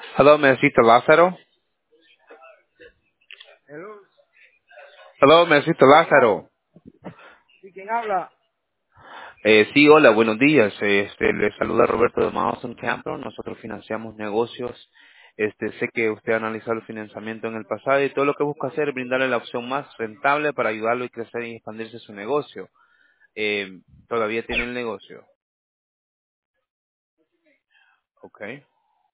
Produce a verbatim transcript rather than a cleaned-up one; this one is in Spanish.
Hello, necesito Lázaro. Hello. Hello, necesito ¿Sí, quién habla? Lázaro. ¿Sí, quién habla? Eh, sí, hola, buenos días. Este, le saluda Roberto de Mawson Campbell. Nosotros financiamos negocios. Este, sé que usted ha analizado el financiamiento en el pasado y todo lo que busca hacer es brindarle la opción más rentable para ayudarlo a crecer y expandirse su negocio. Eh, Todavía tiene el negocio. Ok.